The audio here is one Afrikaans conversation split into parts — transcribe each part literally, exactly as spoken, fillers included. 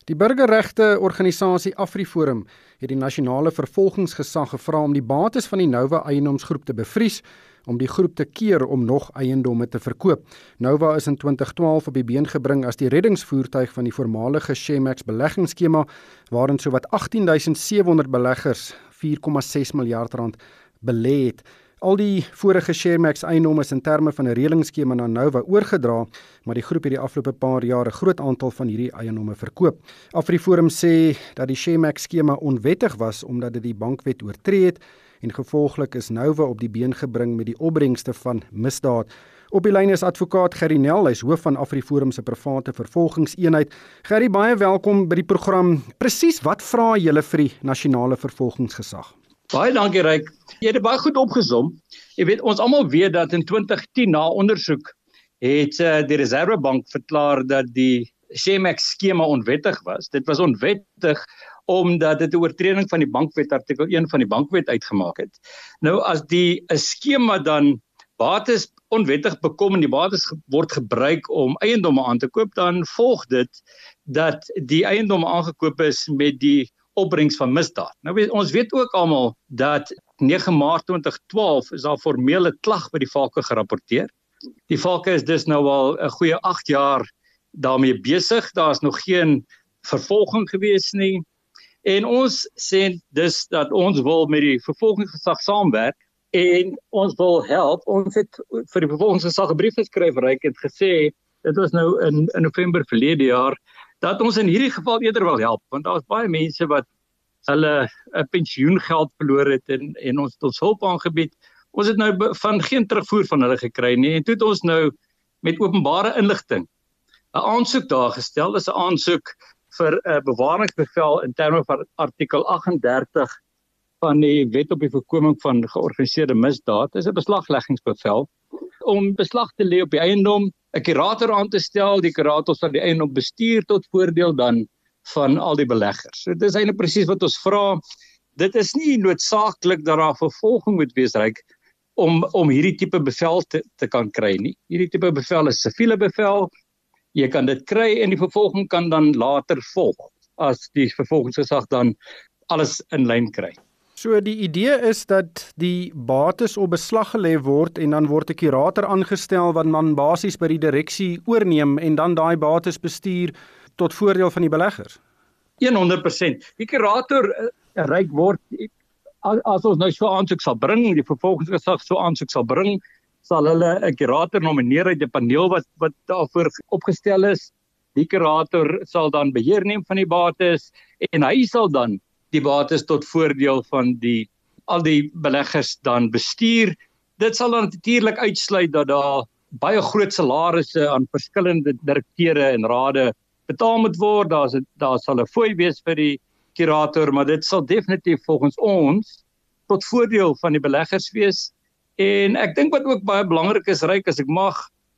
Die burgerregte organisasie AfriForum het die nasionale vervolgingsgesag gevra om die bates van die Nova eiendomsgroep te bevries, om die groep te keer om nog eiendomme te verkoop. Nova is in twintig twaalf op die been gebring as die reddingsvoertuig van die voormalige Shemax beleggingsskema, waarin sowat agttien duisend sewe honderd beleggers vier komma ses miljard rand belê het. Al die vorige Shemax eiendomme is in terme van 'n reëlingsskema na Nova oorgedra, maar die groep het die afgelope paar jaar 'n groot aantal van hierdie eiendomme verkoop. AfriForum sê dat die Shemax skema onwettig was omdat dit die bankwet oortree het en gevolglik is Nova op die been gebring met die opbrengste van misdaad. Op die lyn is advokaat Gerry Nel, hy is hoof van AfriForum se private vervolgingseenheid. Gerry, baie welkom by die program. Presies wat vra julle vir die nasionale vervolgingsgesag? Baie dankie, Ryk. Jy het dit baie goed opgesom. Jy weet, ons almal weet dat in twintig tien na ondersoek het uh, die Reservebank verklaar dat die Shemax skema onwettig was. Dit was onwettig omdat dit 'n oortreding van die bankwet artikel een van die bankwet uitgemaak het. Nou as die 'n skema dan bates onwettig bekom en die bates ge word gebruik om eiendomme aan te koop, dan volg dit dat die eiendomme aangekoop is met die opbrengs van misdaad. Nou ons weet ook almal dat nege Maart twintig twaalf is daar formele klag by die Valke gerapporteer. Die Valke is dus nou al 'n goeie agt jaar daarmee besig. Daar is nog geen vervolging gewees nie. En ons sê dus dat ons wil met die vervolgingsgesag saamwerk en ons wil help. Ons het vir die vervolgingsgesag 'n brief geskryf, Ryk het gesê, dit was nou in, in November verlede jaar, dat ons in hierdie geval eerder wil help, want daar is baie mense wat hulle 'n pensioengeld verloor het en, en ons het ons hulp aangebied. Ons het nou van geen terugvoer van hulle gekry nie, en toe het ons nou met openbare inligting 'n aansoek daar gestel. Dis 'n aansoek vir 'n uh, bewaringsbevel in terme van artikel agt en dertig van die wet op die voorkoming van georganiseerde misdaad. Dis 'n beslagleggingsbevel om beslag te lê op die eiendom, 'n kurator aan te stel, die kurator sal die eiendom bestuur tot voordeel dan van al die beleggers. So, dit is eintlik presies wat ons vra. Dit is nie noodsaaklik dat daar vervolging moet wees, Ryk, om om hierdie tipe bevel te, te kan kry nie. Hierdie tipe bevel is siviele bevel. Jy kan dit kry en die vervolging kan dan later volg as die vervolgingsgesag dan alles in lyn kry. So die idee is dat die bates op beslag gelê word en dan word 'n kurator aangestel wat dan basies by die direksie oorneem en dan daai bates bestuur tot voordeel van die beleggers. honderd persent. Die kurator uh, ryk word as, as ons nou so aansoek sal bring, die vervolgingsgesag so aansoek sal bring, sal hulle 'n kurator nomineer uit 'n paneel wat wat daarvoor opgestel is. Die kurator sal dan beheer neem van die bates en hy sal dan die bates tot voordeel van die al die beleggers dan bestuur. Dit sal dan natuurlik uitsluit dat daar baie groot salarisse aan verskillende direkteure en rade betaal moet word. Daar is daar sal 'n fooi wees vir die kurator, maar dit sal definitief volgens ons tot voordeel van die beleggers wees. En ek dink wat ook baie belangrik is, Ryk, as ek mag,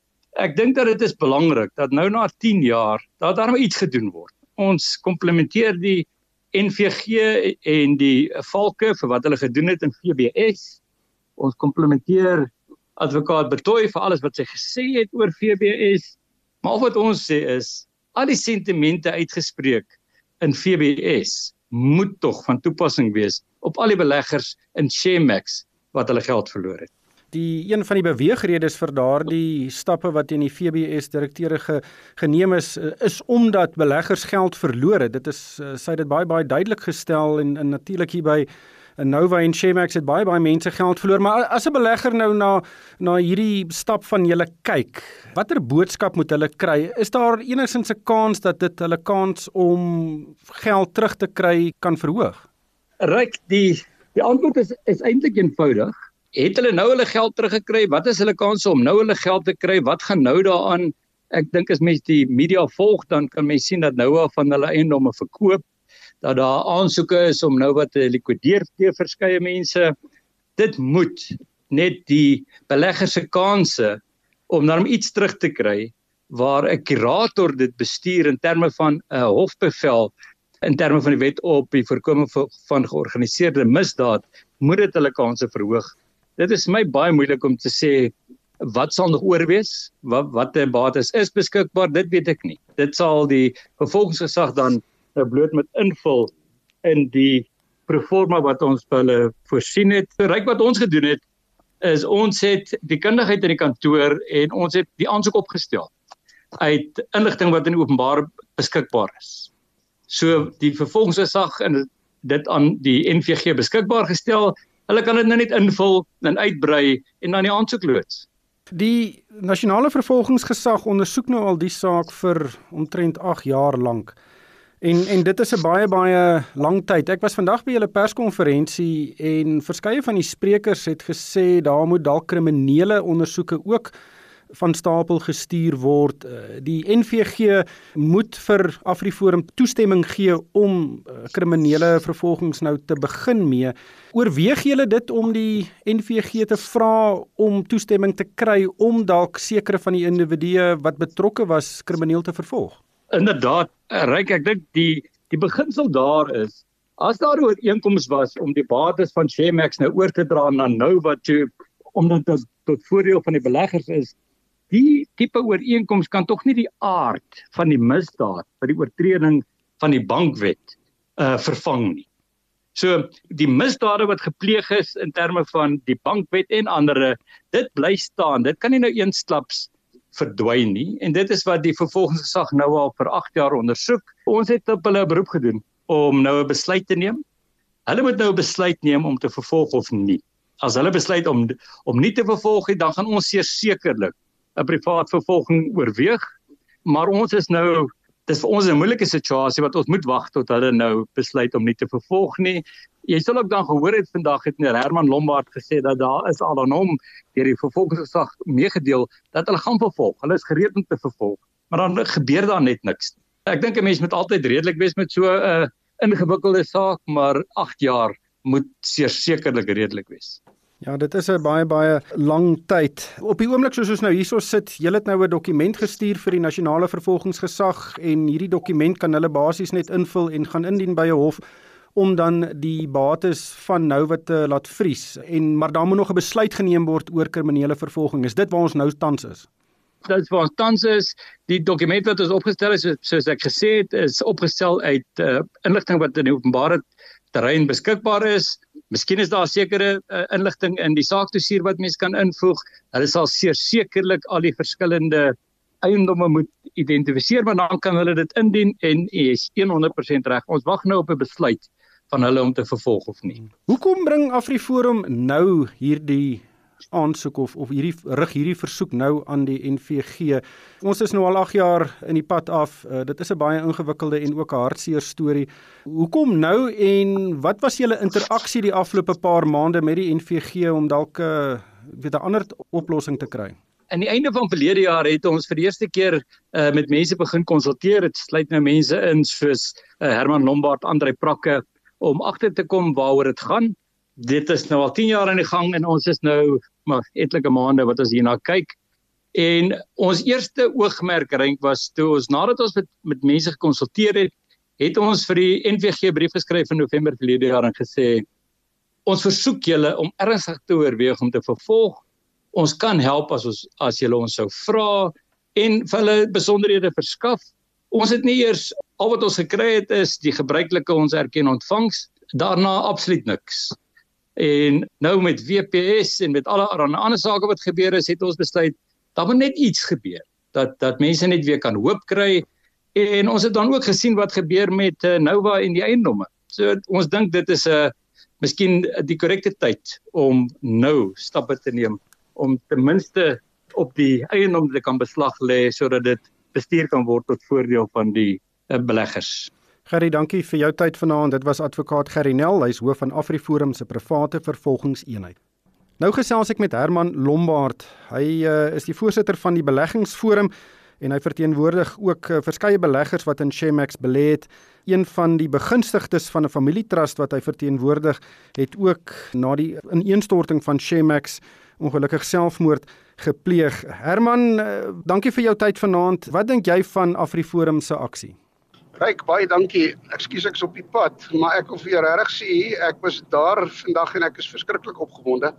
ek dink dat dit is belangrik dat nou na tien jaar dat daar iets gedoen word. Ons komplimenteer die N V G en die Valke vir wat hulle gedoen het in V B S. Ons komplimenteer advokaat Betoy vir alles wat sy gesê het oor V B S. Maar al wat ons sê is, al die sentimente uitgespreek in V B S moet tog van toepassing wees op al die beleggers in Shemax wat hulle geld verloor het. Die een van die beweegredes vir daardie stappe wat teen die V B S-direkteure ge, geneem is, is omdat beleggers geld verloor het. Dit is, sy het dit baie baie duidelik gestel en, en natuurlik hier by Nova en Shemax het baie baie mense geld verloor, maar as 'n belegger nou na na hierdie stap van julle kyk, watter boodskap moet hulle kry? Is daar enigstens 'n kans dat dit hulle kans om geld terug te kry kan verhoog? Ryk, die die antwoord is is eintlik eenvoudig. Het hulle nou hulle geld teruggekry? Wat is hulle kanse om nou hulle geld te kry? Wat gaan nou daaraan? Ek dink as mens die media volg, dan kan mens sien dat nou van hulle eiendomme verkoop, dat daar aansoeke is om nou wat te likwideer deur verskeie mense. Dit moet net die beleggers se kanse om dan iets terug te kry, waar 'n kurator dit bestuur in terme van 'n hofbevel, in terme van die wet op die voorkoming van georganiseerde misdaad, moet dit hulle kanse verhoog. Dit is my baie moeilik om te sê wat sal nog oor wees, wat wat die bates is beskikbaar, dit weet ek nie. Dit sal die vervolgingsgesag dan nou bloot met invul in die proforma wat ons vir hulle voorsien het. So ryk wat ons gedoen het, is ons het die kundigheid in die kantoor en ons het die aansoek opgestel uit inligting wat in openbaar beskikbaar is. So die vervolgingsgesag en dit aan die N V G beskikbaar gestel, hulle kan dit nou net invul en uitbrei en dan die aansoek loods. Die nasionale vervolgingsgesag ondersoek nou al die saak vir omtrent agt jaar lank. En en dit is 'n baie baie lang tyd. Ek was vandag by julle perskonferensie en verskeie van die sprekers het gesê daar moet dalk kriminele ondersoeke ook van stapel gestuur word. Die N V G moet vir AfriForum toestemming gee om kriminele vervolgings nou te begin mee. Oorweeg julle dit om die N V G te vra om toestemming te kry om dalk sekere van die individue wat betrokke was krimineel te vervolg? Inderdaad, Ryk, ek dink die die beginsel daar is, as daar 'n ooreenkoms was om die bates van Shemax nou oor te dra na Nova toe, omdat dit tot voordeel van die beleggers is, die tipe ooreenkoms kan tog nie die aard van die misdaad, vir die oortreding van die bankwet uh, vervang nie. So die misdade wat gepleeg is in terme van die bankwet en ander, dit bly staan. Dit kan nie nou eensklaps verdwyn nie, en dit is wat die vervolgingsgesag nou al vir agt jaar ondersoek. Ons het op hulle 'n beroep gedoen om nou 'n besluit te neem. Hulle moet nou 'n besluit neem om te vervolg of nie. As hulle besluit om om nie te vervolg nie, dan gaan ons sekerlik 'n privaat vervolging oorweeg, maar ons is nou, dis vir ons 'n moeilike situasie wat ons moet wag tot hulle nou besluit om nie te vervolg nie. Jy sal ook dan gehoor het vandag het meneer Herman Lombard gesê dat daar is al aan hom deur die vervolgingsgesag meegedeel dat hulle gaan vervolg. Hulle is gereed om te vervolg, maar dan gebeur daar net niks. Ek dink 'n mens moet altyd redelik wees met so 'n uh, ingewikkelde saak, maar agt jaar moet sekerlik redelik wees. Ja, dit is 'n baie baie lang tyd. Op die oomblik soos ons nou hierso sit, julle het nou 'n dokument gestuur vir die nasionale vervolgingsgesag en hierdie dokument kan hulle basies net invul en gaan indien by 'n hof om dan die bates van Nova te laat vries. En maar daar moet nog 'n besluit geneem word oor kriminele vervolging. Is dit waar ons nou tans is? Dit is waar ons tans is. Die dokument wat ons opgestel is, soos ek gesê het, is opgestel uit uh, inligting wat in die openbare terrein beskikbaar is. Miskien is daar sekere uh, inligting in die saakdossier wat mens kan invoeg. Hulle sal sekerlik al die verskillende eiendomme moet identifiseer, maar dan kan hulle dit indien en is honderd persent reg. Ons wag nou op 'n besluit van hulle om te vervolg of nie. Hoekom bring AfriForum nou hierdie aansoek of of hierdie rig hierdie versoek nou aan die N V G? Ons is nou al agt jaar in die pad af. Uh, dit is 'n baie ingewikkelde en ook 'n hartseer storie. Hoekom nou en wat was julle interaksie die afgelope paar maande met die N V G om dalk 'n uh, weet 'n ander oplossing te kry? Aan die einde van verlede jaar het ons vir die eerste keer uh, met mense begin konsulteer. Dit sluit nou mense in soos uh, Herman Lombard, Andrei Prakke, om agter te kom waaroor dit gaan. Dit is nou al tien jaar aan die gang en ons is nou maar etlike maande wat ons hierna kyk. En ons eerste oogmerk Renk was toe ons nadat ons met, met mense gekonsulteer het, het ons vir die N V G brief geskryf in November verlede jaar en gesê ons versoek julle om ernstig te oorweeg om te vervolg. Ons kan help as ons as julle ons sou vra en vir hulle besonderhede verskaf. Ons het nie eers al wat ons gekry het is die gebruikelike ons erken ontvangs, daarna absoluut niks. En nou met W P S en met alle ander sake wat gebeur is, het ons besluit daar moet net iets gebeur, dat dat mense net weer kan hoop kry. En ons het dan ook gesien wat gebeur met uh, Nova en die eiendomme. So ons dink dit is 'n uh, miskien die korrekte tyd om nou stappe te neem om ten minste op die eiendom te kan beslag lê sodat dit bestuur kan word tot voordeel van die uh, beleggers. Gerry, dankie vir jou tyd vanaand. Dit was advokaat Gerry Nel, hy is hoof van AfriForum se private vervolgingseenheid. Nou gesels ek met Herman Lombard. Hy uh, is die voorsitter van die Beleggingsforum en hy verteenwoordig ook uh, verskeie beleggers wat in Shemax belê het. Een van die begunstigdes van 'n familietrust wat hy verteenwoordig, het ook na die ineenstorting van Shemax ongelukkig selfmoord gepleeg. Herman, uh, dankie vir jou tyd vanaand. Wat dink jy van AfriForum se aksie? Ryk, baie dankie. Ekskuus ek is op die pad, maar ek wil vir jou regtig sê, ek was daar vandag en ek is verskriklik opgewonde.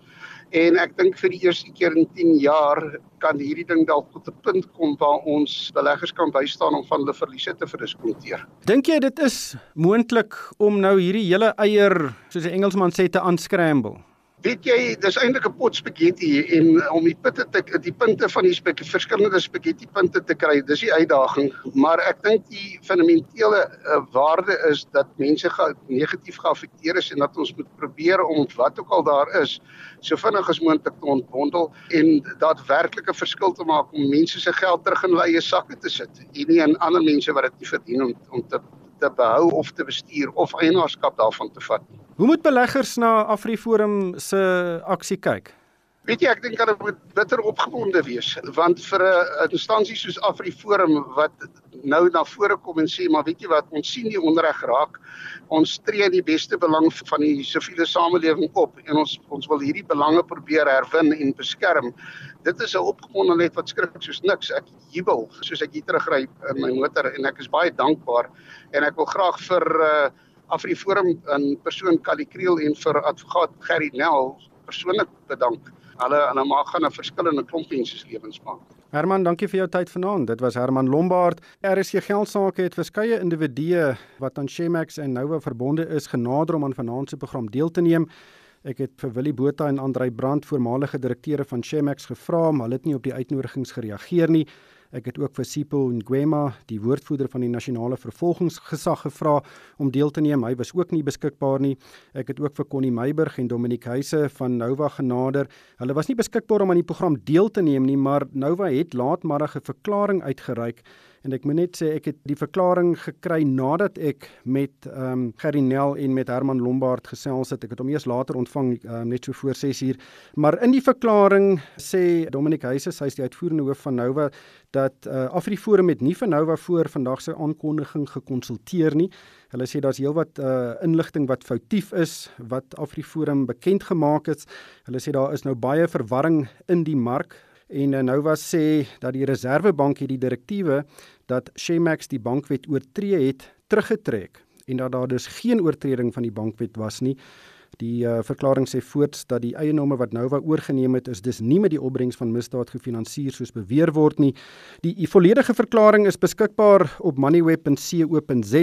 En ek dink vir die eerste keer in tien jaar kan hierdie ding dalk tot 'n punt kom waar ons beleggers kan bystaan om van hulle verliese te verdiskonteer. Dink jy dit is moontlik om nou hierdie hele eier, soos die Engelsman sê, te unscramble? Weet jy, dis eintlik 'n pot spaghetti en om die punte te die punte van die spek, verskillende spaghetti punte te kry, dis die uitdaging, maar ek dink die fundamentele uh, waarde is dat mense ga, negatief geaffekteer is en dat ons moet probeer om wat ook al daar is, so vinnig as moontlik te ontbondel en daadwerklik 'n verskil te maak om mense se geld terug in hulle eie sakke te sit en nie in ander mense wat dit nie verdien om om te te behou of te bestuur of eienaarskap daarvan te vat. Hoe moet beleggers na AfriForum se aksie kyk? Weet jy, ek dink hulle moet bitter opgewonde wees, want vir 'n instansie soos AfriForum wat nou na vore kom en sê, maar weet jy wat, ons sien die onreg raak, ons tree in die beste belang van die siviele samelewing op en ons ons wil hierdie belange probeer herwin en beskerm. Dit is 'n opgewondenheid wat skrik soos niks. Ek jubel soos ek hier terugry in my motor en ek is baie dankbaar en ek wil graag vir uh, AfriForum in persoon Kali Kriel en vir advokaat Gerry Nel persoonlik bedank. Hulle hulle maak gaan 'n verskillende klomp mense se lewens maak. Herman, dankie vir jou tyd vanaand. Dit was Herman Lombard. R S C Geldsaake het verskeie individue wat aan Shemax en Nova verbonde is genader om aan vanaand se program deel te neem. Ek het vir Willie Botha en Andrei Brandt, voormalige direkteure van Shemax, gevra, maar hulle het nie op die uitnodigings gereageer nie. Ek het ook vir Sipho Ngwema, die woordvoerder van die Nasionale Vervolgingsgesag, gevra om deel te neem. Hy was ook nie beskikbaar nie. Ek het ook vir Connie Meiburg en Dominique Huise van Nova genader. Hulle was nie beskikbaar om aan die program deel te neem nie, maar Nova het laatmiddag 'n verklaring uitgereik. En ek moet net sê, ek het die verklaring gekry nadat ek met um, Gerry Nel en met Herman Lombard gesels het. Ek het hom eers later ontvang, um, net so voor ses uur. Maar in die verklaring sê Dominique Huise, hy is die uitvoerende hoof van Nova, dat uh, AfriForum het nie vir Nova voor vandag se aankondiging gekonsulteer nie. Hulle sê daar's heelwat uh, inligting wat foutief is, wat AfriForum bekend gemaak het. Hulle sê daar is nou baie verwarring in die mark. En uh, Nova sê dat die Reservebank het die direktiewe dat Shemax die bankwet oortree het, teruggetrek en dat daar dus geen oortreding van die bankwet was nie. Die uh, verklaring sê voorts dat die eiendomme wat Nova oorgeneem het, is dus nie met die opbrengs van misdaad gefinansier soos beweer word nie. Die, die volledige verklaring is beskikbaar op moneyweb punt co punt za.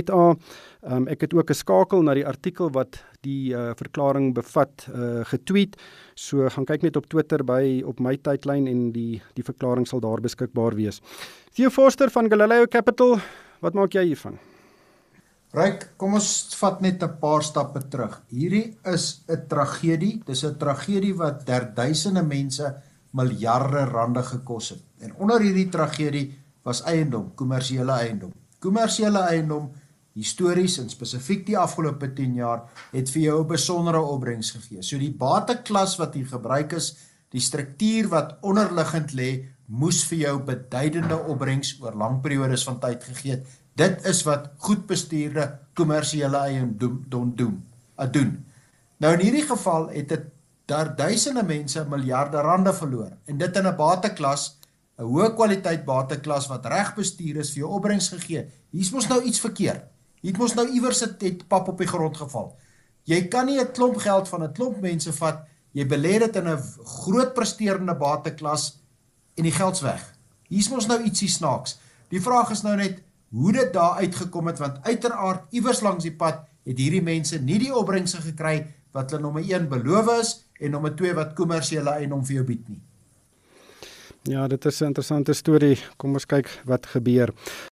Um, ek het ook 'n skakel na die artikel wat die uh, verklaring bevat uh, getweet. So gaan kyk net op Twitter by op my tydlyn en die die verklaring sal daar beskikbaar wees. Theo Forster van Galileo Capital, wat maak jy hiervan? Ryk, kom ons vat net 'n paar stappe terug. Hierdie is 'n tragedie. Dis 'n tragedie wat derduisende mense miljarde rande gekos het. En onder hierdie tragedie was eiendom, kommersiële eiendom. Kommersiële eiendom, histories en spesifiek die afgelope tien jaar, het vir jou 'n besondere opbrengs gegee. So die bateklas wat hier gebruik is, die struktuur wat onderliggend lê, moes vir jou beduidende opbrengs oor lang periodes van tyd gegee het. Dit is wat goed bestuurde kommersiële eiendom doen, doen. Nou in hierdie geval het dit daar duisende mense miljarde rande verloor. En dit in 'n bateklas, 'n hoë kwaliteit bateklas wat reg bestuur is, vir jou opbrengs gegee. Hier's mos nou iets verkeerd. Hier het mos nou iewers het pap op die grond geval. Jy kan nie 'n klomp geld van 'n klomp mense vat, jy belê dit in 'n groot presterende bateklas en die geld's weg. Hier's mos nou ietsie snaaks. Die vraag is nou net hoe dit daar uitgekom het, want uiteraard iewers langs die pad het hierdie mense nie die opbrengse gekry wat hulle nommer een beloof is en nommer twee wat kommersiële eiendom vir jou bied nie. Ja, dit is 'n interessante storie. Kom ons kyk wat gebeur.